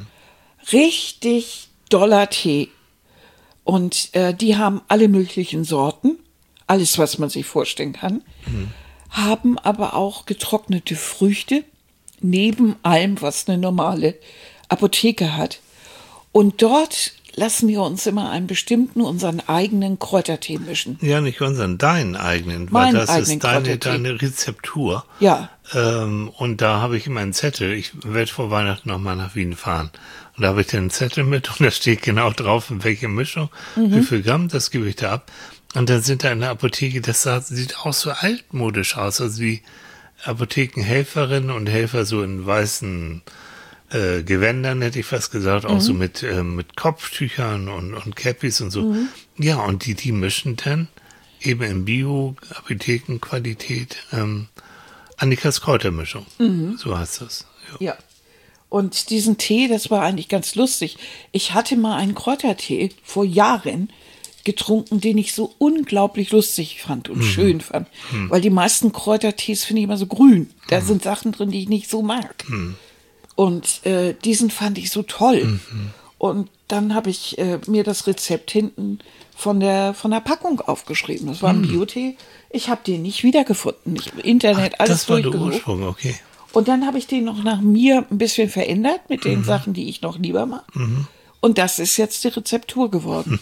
Richtig doller Tee. Und die haben alle möglichen Sorten, alles, was man sich vorstellen kann, haben aber auch getrocknete Früchte, neben allem, was eine normale Apotheke hat. Und dort lassen wir uns immer unseren eigenen Kräutertee mischen. Ja, nicht deinen eigenen, weil das ist deine Rezeptur. Ja. Und da habe ich immer einen Zettel. Ich werde vor Weihnachten nochmal nach Wien fahren. Und da habe ich den Zettel mit und da steht genau drauf, in welche Mischung, wie viel Gramm, das gebe ich da ab. Und dann sind da in der Apotheke, sieht auch so altmodisch aus, also die Apothekenhelferinnen und Helfer so in weißen Gewändern, hätte ich fast gesagt, auch so mit Kopftüchern und Cappies und so. Ja, und die mischen dann eben in Bio-Apothekenqualität Annikas Kräutermischung. So heißt das. Ja. Und diesen Tee, das war eigentlich ganz lustig. Ich hatte mal einen Kräutertee vor Jahren getrunken, den ich so unglaublich lustig fand und schön fand. Weil die meisten Kräutertees finde ich immer so grün. Da sind Sachen drin, die ich nicht so mag. Und diesen fand ich so toll. Und dann habe ich mir das Rezept hinten von der Packung aufgeschrieben. Das war ein Biotee. Ich habe den nicht wiedergefunden. Im Internet alles durchgesucht. Das war der Ursprung, okay. Und dann habe ich den noch nach mir ein bisschen verändert mit den Sachen, die ich noch lieber mache. Und das ist jetzt die Rezeptur geworden.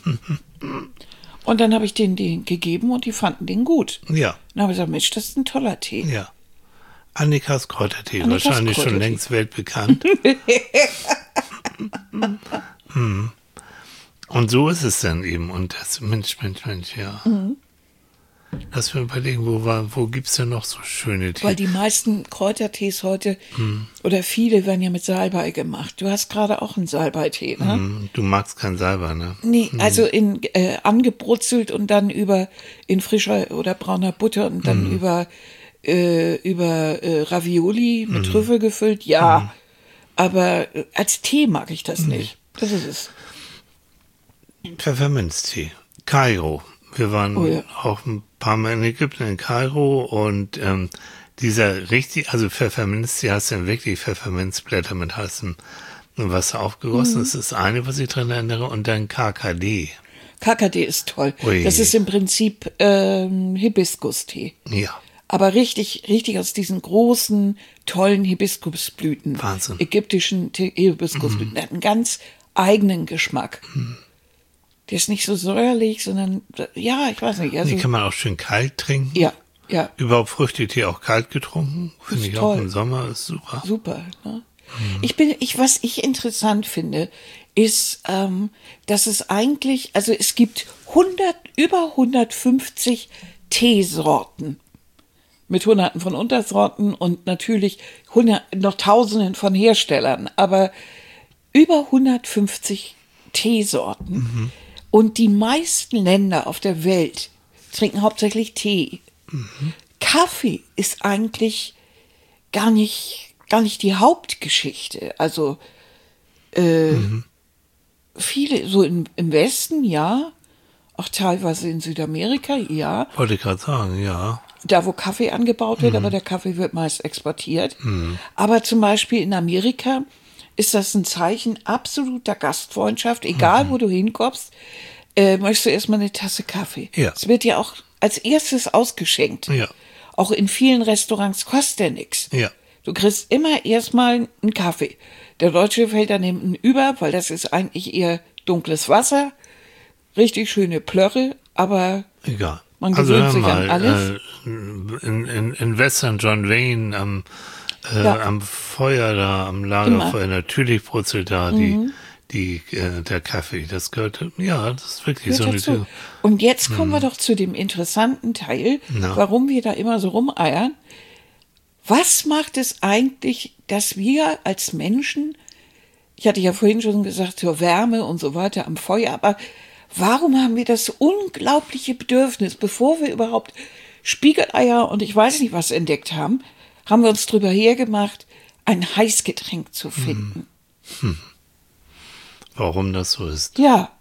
Und dann habe ich denen den gegeben und die fanden den gut. Ja. Dann habe ich gesagt, Mensch, das ist ein toller Tee. Ja. Annikas Kräutertee, wahrscheinlich schon längst weltbekannt. Und so ist es dann eben. Und das, Mensch, ja. Lass mir überlegen, wo gibt's denn noch so schöne Tees? Weil die meisten Kräutertees heute, oder viele werden ja mit Salbei gemacht. Du hast gerade auch einen Salbeitee, ne? Du magst keinen Salbei, ne? Nee, also angebrutzelt und dann in frischer oder brauner Butter und dann über Ravioli mit Trüffel gefüllt, ja. Aber als Tee mag ich das nicht. Das ist es. Pfefferminztee. Kairo. Wir waren auch ein paar Mal in Ägypten, in Kairo, und also Pfefferminztee hast du dann wirklich Pfefferminzblätter mit heißem Wasser aufgegossen. Das ist das eine, was ich dran erinnere. Und dann KKD. KKD ist toll. Ui. Das ist im Prinzip Hibiskus-Tee. Ja. Aber richtig aus diesen großen, tollen Hibiskusblüten. Wahnsinn. Ägyptischen Hibiskusblüten. Der hat einen ganz eigenen Geschmack. Der ist nicht so säuerlich, sondern, ja, ich weiß nicht. Also, Die kann man auch schön kalt trinken. ja. Überhaupt Früchtetee auch kalt getrunken. Finde ich toll. auch im Sommer, ist super. Super, ne? Was ich interessant finde, ist, dass es eigentlich, also es gibt über 150 Teesorten. Mit Hunderten von Untersorten und natürlich noch Tausenden von Herstellern, aber über 150 Teesorten. Und die meisten Länder auf der Welt trinken hauptsächlich Tee. Kaffee ist eigentlich gar nicht die Hauptgeschichte. Also viele, so im Westen, ja, auch teilweise in Südamerika, ja. Wollte ich gerade sagen, ja. Da, wo Kaffee angebaut wird, aber der Kaffee wird meist exportiert. Aber zum Beispiel in Amerika ist das ein Zeichen absoluter Gastfreundschaft, egal wo du hinkommst, möchtest du erstmal eine Tasse Kaffee. Ja. Es wird ja auch als erstes ausgeschenkt. Ja. Auch in vielen Restaurants kostet der nichts. Ja. Du kriegst immer erstmal einen Kaffee. Der Deutsche fällt dann hinten über, weil das ist eigentlich eher dunkles Wasser, richtig schöne Plörre, aber Egal. man gewöhnt sich an alles. In Western John Wayne am Feuer da, am Lagerfeuer, natürlich brutzelt da der Kaffee. Das gehört, ja, das ist wirklich so eine Tür. Und jetzt kommen wir doch zu dem interessanten Teil, warum wir da immer so rumeiern. Was macht es eigentlich, dass wir als Menschen, ich hatte ja vorhin schon gesagt, zur Wärme und so weiter am Feuer, aber warum haben wir das unglaubliche Bedürfnis, bevor wir überhaupt Spiegeleier und ich weiß nicht was entdeckt haben, haben wir uns drüber hergemacht, ein Heißgetränk zu finden. Warum das so ist? Ja.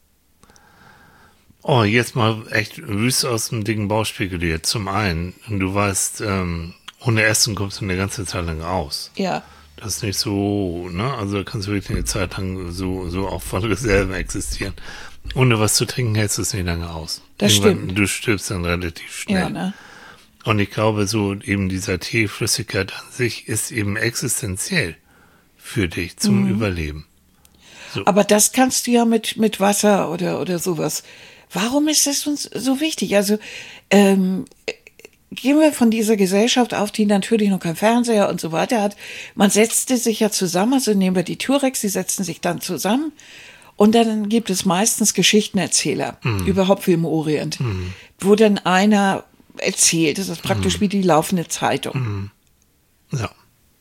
Oh, jetzt mal echt wüst aus dem dicken Bauch spekuliert. Zum einen, du weißt, ohne Essen kommst du eine ganze Zeit lang aus. Ja. Das ist nicht so, ne? Also da kannst du wirklich eine Zeit lang so auch von Reserven existieren. Ohne was zu trinken hältst du es nicht lange aus. Das stimmt. Du stirbst dann relativ schnell. Ja, ne? Und ich glaube, so eben dieser Teeflüssigkeit an sich ist eben existenziell für dich zum Überleben. So. Aber das kannst du ja mit Wasser oder sowas. Warum ist das uns so wichtig? Also gehen wir von dieser Gesellschaft auf, die natürlich noch keinen Fernseher und so weiter hat. Man setzte sich ja zusammen, also nehmen wir die Turex, die setzen sich dann zusammen und dann gibt es meistens Geschichtenerzähler, überhaupt wie im Orient, wo dann einer erzählt. Das ist praktisch wie die laufende Zeitung. Ja.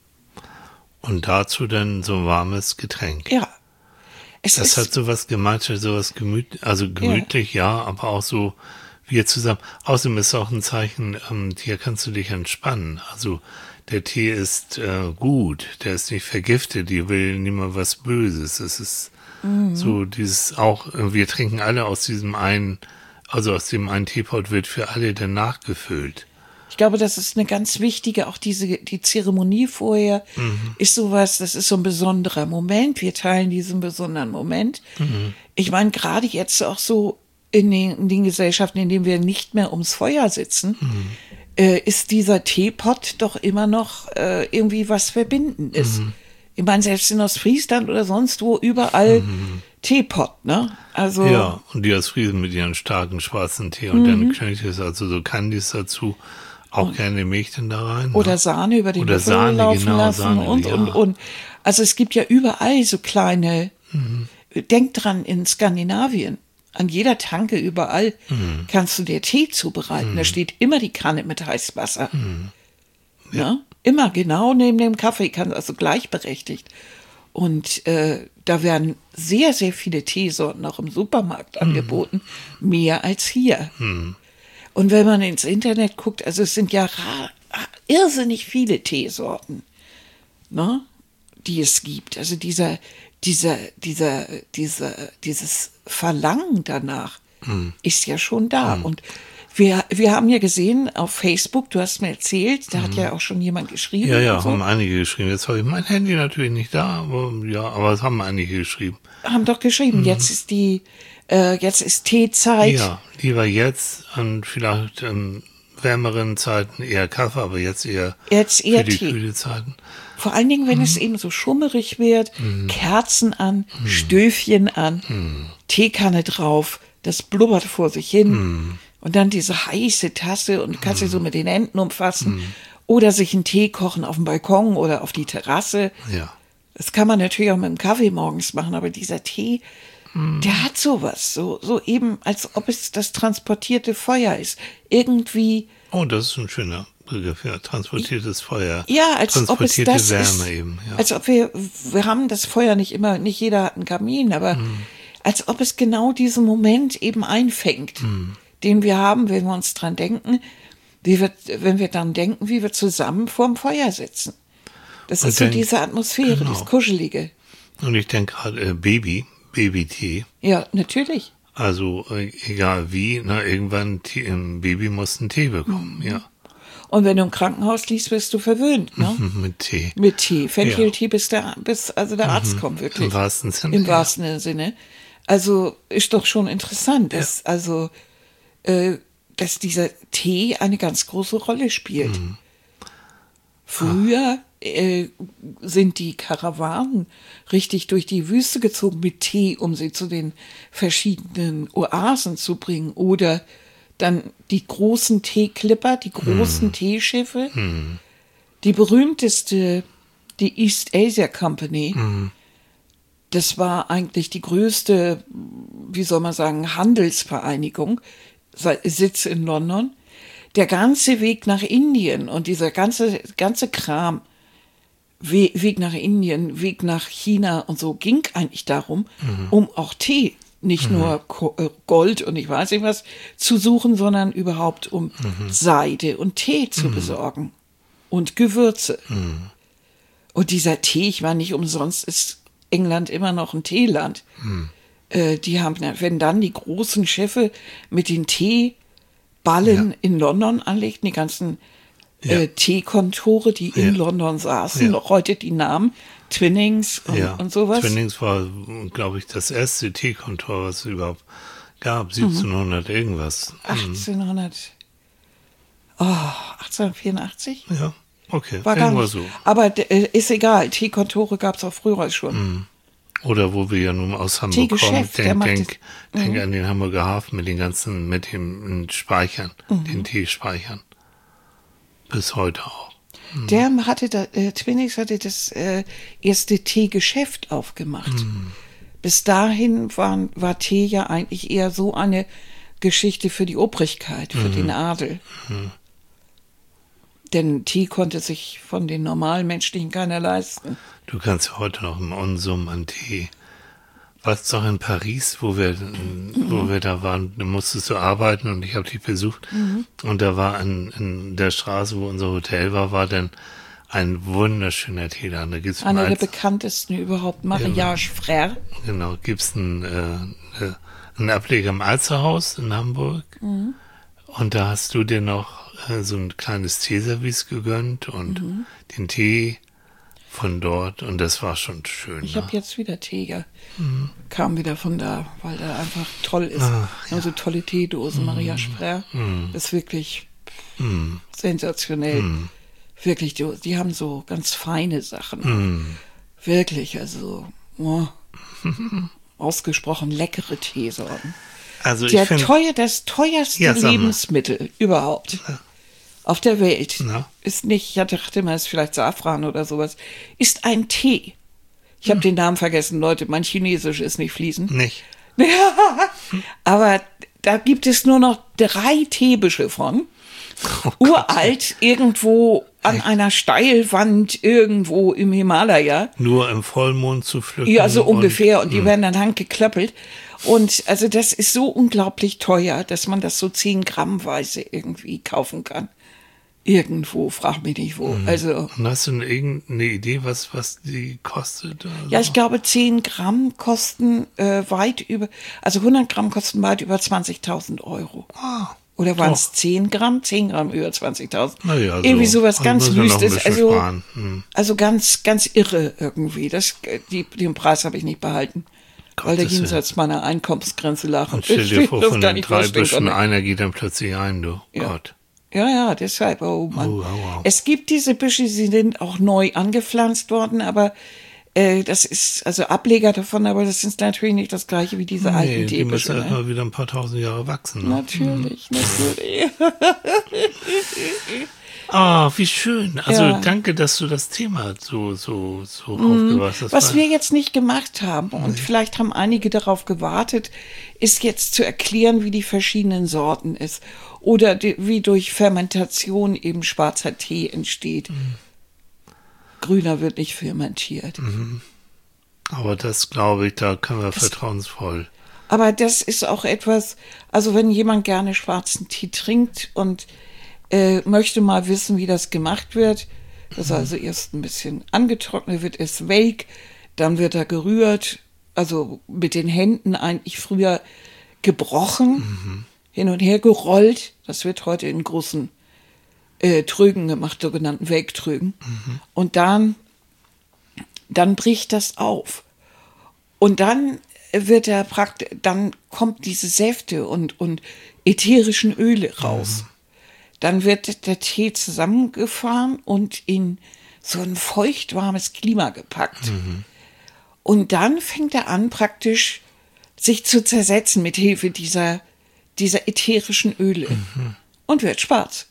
Und dazu dann so ein warmes Getränk. Ja. Das hat sowas Gemeinschaftliches, sowas gemütlich, ja, aber auch so wir zusammen. Außerdem ist es auch ein Zeichen, hier kannst du dich entspannen. Also der Tee ist gut, der ist nicht vergiftet, die will niemand was Böses. Es ist so dieses auch, wir trinken alle aus diesem einen, also aus dem einen Teepot wird für alle dann nachgefüllt. Ich glaube, das ist eine ganz wichtige, auch die Zeremonie vorher ist sowas, das ist so ein besonderer Moment. Wir teilen diesen besonderen Moment. Ich meine, gerade jetzt auch so in den Gesellschaften, in denen wir nicht mehr ums Feuer sitzen, ist dieser Teepot doch immer noch irgendwie was Verbindendes. Ich meine, selbst in Ostfriesland oder sonst wo, überall Teepot, ne? Also. Ja, und die Ostfriesen mit ihren starken schwarzen Tee und dann Knöchel, also so Candies dazu. Auch gerne Milch denn da rein. Oder Sahne über den Löffel laufen lassen Sahne, und. Also es gibt ja überall so kleine, denk dran, in Skandinavien, an jeder Tanke überall kannst du dir Tee zubereiten. Da steht immer die Kanne mit Heißwasser. Ja. Ja? Immer genau neben dem Kaffee, also gleichberechtigt. Und da werden sehr, sehr viele Teesorten auch im Supermarkt angeboten, mehr als hier. Und wenn man ins Internet guckt, also es sind ja irrsinnig viele Teesorten, ne, die es gibt. Also dieses Verlangen danach ist ja schon da. Und wir haben ja gesehen auf Facebook, du hast mir erzählt, da hat ja auch schon jemand geschrieben. Ja, und so. haben einige geschrieben. Jetzt habe ich mein Handy natürlich nicht da, aber es haben einige geschrieben. Haben doch geschrieben, jetzt ist Teezeit. Ja, lieber jetzt und vielleicht in wärmeren Zeiten eher Kaffee, aber jetzt eher für die Tee. kühle Zeiten. Vor allen Dingen, wenn es eben so schummerig wird, Kerzen an, Stöfchen an, Teekanne drauf, das blubbert vor sich hin und dann diese heiße Tasse und kannst sie so mit den Händen umfassen oder sich einen Tee kochen auf dem Balkon oder auf die Terrasse. Ja. Das kann man natürlich auch mit dem Kaffee morgens machen, aber dieser Tee, der hat sowas, so eben, als ob es das transportierte Feuer ist. Irgendwie. Oh, das ist ein schöner Begriff, ja, transportiertes Feuer. Ja, als ob es transportierte das Wärme ist, eben. Ja. als ob wir haben das Feuer nicht jeder hat einen Kamin, aber als ob es genau diesen Moment eben einfängt, den wir haben, wenn wir uns dran denken, wenn wir dann denken, wie wir zusammen vorm Feuer sitzen. Das ist so diese Atmosphäre, genau. das Kuschelige. Und ich denke gerade Babytee. Ja, natürlich. Also egal wie, irgendwann ein Baby muss einen Tee bekommen, ja. Und wenn du im Krankenhaus liegst, wirst du verwöhnt, ne? Mit Tee. Mit Tee. Fencheltee, bis der Arzt kommt, wirklich. Im wahrsten Sinne. Im wahrsten Sinne. Also ist doch schon interessant, dass dieser Tee eine ganz große Rolle spielt. Früher sind die Karawanen richtig durch die Wüste gezogen mit Tee, um sie zu den verschiedenen Oasen zu bringen. Oder dann die großen Teeklipper, die großen Teeschiffe. Die berühmteste, die East Asia Company, das war eigentlich die größte, wie soll man sagen, Handelsvereinigung, Sitz in London. Der ganze Weg nach Indien und dieser ganze Kram, Weg nach Indien, Weg nach China und so, ging eigentlich darum, um auch Tee, nicht nur Gold und ich weiß nicht was zu suchen, sondern überhaupt um Seide und Tee zu besorgen und Gewürze. Und dieser Tee, ich meine, nicht umsonst ist England immer noch ein Teeland. Die haben, wenn dann die großen Schiffe mit den Teeballen in London anlegten, die ganzen Teekontore, die in London saßen, noch heute die Namen, Twinings und sowas. Twinings war, glaube ich, das erste Teekontor, was es überhaupt gab, 1700 irgendwas. 1884? Ja, okay, War gar irgendwas nicht. so. Aber ist egal, Teekontore gab es auch früher schon. Oder wo wir ja nun aus Hamburg kommen, Teegeschäft, denk an den Hamburger Hafen mit den Speichern, den Teespeichern. Bis heute auch. Twinings hatte das erste Teegeschäft aufgemacht. Bis dahin war Tee ja eigentlich eher so eine Geschichte für die Obrigkeit, für den Adel. Denn Tee konnte sich von den normalen Menschlichen keiner leisten. Du kannst heute noch im Unsummen an Tee. Warst doch in Paris, wo wir da waren, da musstest du arbeiten und ich habe dich besucht. Und da war in der Straße, wo unser Hotel war dann ein wunderschöner Teeladen. Da gibt's einer der bekanntesten überhaupt, Mariage Frère. Genau, gibt's einen Ableger im Alsterhaus in Hamburg. Und da hast du dir noch so ein kleines Teeservice gegönnt und den Tee von dort und das war schon schön. Ich habe jetzt wieder Tee, kam wieder von da, weil da einfach toll ist. Also tolle Teedosen, Mariage Frère, ist wirklich sensationell. Wirklich, die haben so ganz feine Sachen. Wirklich, also ausgesprochen leckere Teesorten. Also ich finde, das teuerste Lebensmittel überhaupt auf der Welt ist nicht, ich dachte immer, es ist vielleicht Safran oder sowas, ist ein Tee. Ich habe den Namen vergessen, Leute, mein Chinesisch ist nicht fließend. Nicht. Aber da gibt es nur noch 3 Teebüschel von. Uralt, irgendwo an einer Steilwand, irgendwo im Himalaya. Nur im Vollmond zu pflücken. Ja, so ungefähr. Und die werden dann handgeklöppelt. Und also das ist so unglaublich teuer, dass man das so 10 Grammweise irgendwie kaufen kann. irgendwo, frag mich nicht wo. Also, Und hast du irgendeine Idee, was die kostet? ja, ich glaube, 10 Gramm kosten also 100 Gramm kosten weit über 20.000 Euro. Ah, Oder waren es doch. 10 Gramm? 10 Gramm über 20.000. Naja, so. Irgendwie sowas Also ganz müssen wir noch ein Wüstes. bisschen sparen. Also ganz, ganz irre irgendwie. Den Preis habe ich nicht behalten. Weil der Gottes Willen. jenseits meiner Einkommensgrenze lag. Und stell dir vor, das von gar den nicht 3 vorstellen Büschen konnte. einer geht dann plötzlich ein, du. Ja. Gott. Ja, deshalb, oh Mann. Oh, wow. Es gibt diese Büsche, sie sind auch neu angepflanzt worden, aber das ist, also Ableger davon, aber das ist natürlich nicht das gleiche wie diese alten Nee, die müssen Teebüsche. erst Ne? mal wieder ein paar tausend Jahre wachsen. Ne? Natürlich. Ah, wie schön. Also Ja. danke, dass du das Thema so aufgebracht hast. Was wir jetzt nicht gemacht haben, und vielleicht haben einige darauf gewartet, ist jetzt zu erklären, wie die verschiedenen Sorten ist. Oder wie durch Fermentation eben schwarzer Tee entsteht. Grüner wird nicht fermentiert. Aber das, glaube ich, da können wir vertrauensvoll. Aber das ist auch etwas, also wenn jemand gerne schwarzen Tee trinkt und möchte mal wissen, wie das gemacht wird, das also erst ein bisschen angetrocknet wird, ist welk, dann wird er gerührt, also mit den Händen eigentlich früher gebrochen, hin und her gerollt, das wird heute in großen Trögen gemacht, sogenannten Welktrögen. Und dann bricht das auf. Und dann dann kommt diese Säfte und ätherischen Öle raus. Dann wird der Tee zusammengefahren und in so ein feuchtwarmes Klima gepackt. Und dann fängt er an, praktisch sich zu zersetzen mit Hilfe dieser ätherischen Öle und wird schwarz.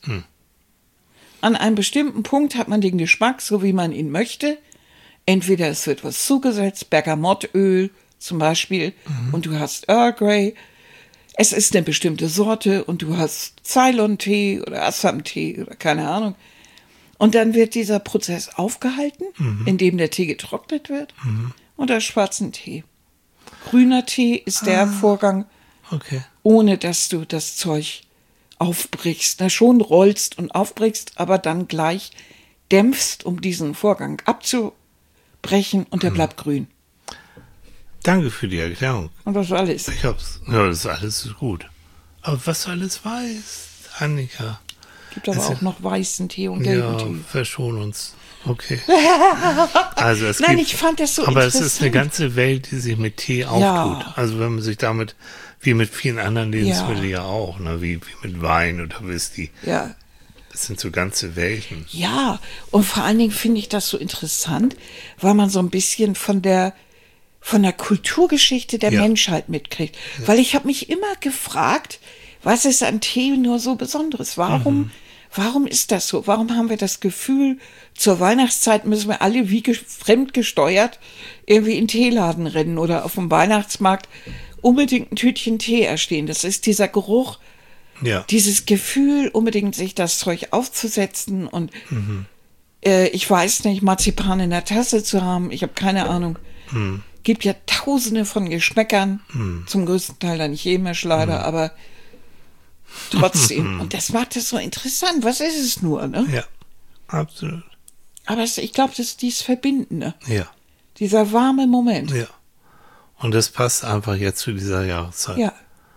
An einem bestimmten Punkt hat man den Geschmack, so wie man ihn möchte. Entweder es wird was zugesetzt, Bergamottöl zum Beispiel, und du hast Earl Grey. Es ist eine bestimmte Sorte und du hast Ceylon-Tee oder Assam-Tee oder keine Ahnung. Und dann wird dieser Prozess aufgehalten, indem der Tee getrocknet wird, und der schwarzen Tee. Grüner Tee ist der Vorgang, Okay. ohne dass du das Zeug aufbrichst. Na, schon rollst und aufbrichst, aber dann gleich dämpfst, um diesen Vorgang abzubrechen, und der bleibt grün. Danke für die Erklärung. Und das alles. Ich hab's. Ja, das ist alles gut. Aber was du alles weißt, Annika. Gibt aber Also, auch noch weißen Tee und gelben Ja, Tee. verschon uns. Okay. Also es Nein, gibt, ich fand das so aber interessant. es ist eine ganze Welt, die sich mit Tee auftut. Also wenn man sich damit, wie mit vielen anderen Lebensmitteln ja auch, ne, wie mit Wein oder Whisky. Ja. Das sind so ganze Welten. Ja, und vor allen Dingen finde ich das so interessant, weil man so ein bisschen von der Kulturgeschichte der Menschheit mitkriegt. Weil ich habe mich immer gefragt, was ist an Tee nur so Besonderes? Warum ist das so? Warum haben wir das Gefühl, zur Weihnachtszeit müssen wir alle wie fremdgesteuert irgendwie in Teeladen rennen oder auf dem Weihnachtsmarkt unbedingt ein Tütchen Tee erstehen? Das ist dieser Geruch, Ja. dieses Gefühl, unbedingt sich das Zeug aufzusetzen und ich weiß nicht, Marzipan in der Tasse zu haben. Ich habe keine Ahnung. Gibt ja tausende von Geschmäckern, zum größten Teil dann chemisch leider, aber trotzdem. Und das macht es so interessant. Was ist es nur, ne? Ja, absolut. Aber ich glaube, das ist dieses Verbindende. Ja, Dieser warme Moment. ja. Und das passt einfach jetzt zu dieser Jahreszeit. Ja.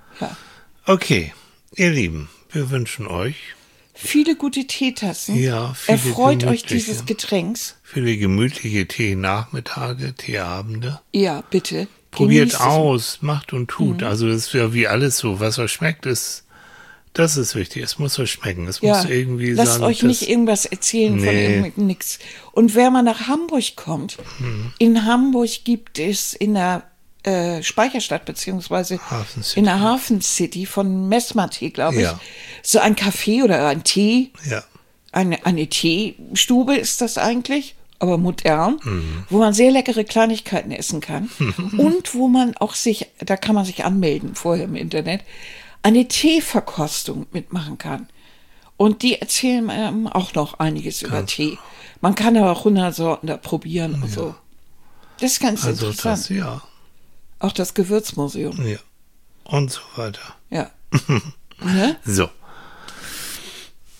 Okay, ihr Lieben, wir wünschen euch Viele gute Teetassen. Ja, viele Erfreut euch gemütliche. dieses Getränks. viele gemütliche Teenachmittage, Teeabende. Ja, bitte. Probiert Genießt es. aus, macht und tut. Also das ist ja wie alles so, was euch schmeckt, das ist wichtig. Es muss euch schmecken. Es Ja, muss irgendwie lasst sagen, euch das- nicht irgendwas erzählen von Nee. irgendeinem nix. Und wer mal nach Hamburg kommt, in Hamburg gibt es in der Speicherstadt beziehungsweise Hafen City. in der Hafen City von Messmer-Tee, glaube ich, Ja. so ein Café oder ein Tee, Ja, eine Teestube ist das eigentlich, aber modern, wo man sehr leckere Kleinigkeiten essen kann und wo man auch da kann man sich anmelden vorher im Internet, eine Teeverkostung mitmachen kann. Und die erzählen einem auch noch einiges über Tee. Man kann aber auch 100 Sorten da probieren und so. Das ist ganz also interessant. das, ja, Auch das Gewürzmuseum. ja. Und so weiter. Ja. Ne? So.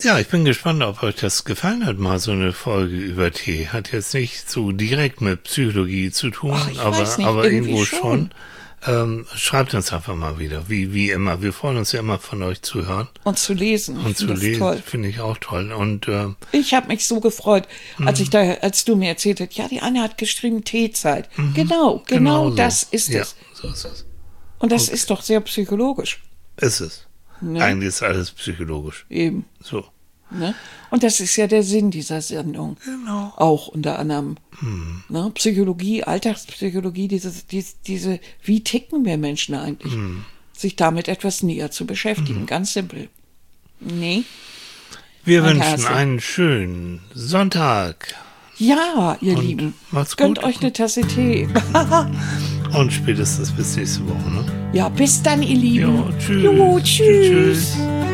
Ja, ich bin gespannt, ob euch das gefallen hat, mal so eine Folge über Tee. Hat jetzt nicht so direkt mit Psychologie zu tun, Ach, ich weiß nicht, aber irgendwie irgendwo schon. Schreibt uns einfach mal wieder, wie immer. Wir freuen uns ja immer von euch zu hören. Und zu lesen. Und zu lesen, finde ich auch toll. Und ich habe mich so gefreut, als du mir erzählt hast, ja, die Anne hat geschrieben Teezeit. Genau so. das ist ja, es. so ist es. Und das ist doch sehr psychologisch. Ist es. Ne? Eigentlich ist alles psychologisch. Eben. So. Ne? Und das ist ja der Sinn dieser Sendung. Genau. Auch unter anderem. Ne? Psychologie, Alltagspsychologie, diese, wie ticken wir Menschen eigentlich? Sich damit etwas näher zu beschäftigen. Ganz simpel. Nee? Wir Mein wünschen Herzchen. einen schönen Sonntag. Ja, ihr Lieben. macht's Gönnt gut. euch eine Tasse Tee. Und spätestens bis nächste Woche, ne? Ja, bis dann, ihr Lieben. Jo, tschüss. Jo, tschüss. Tschüss.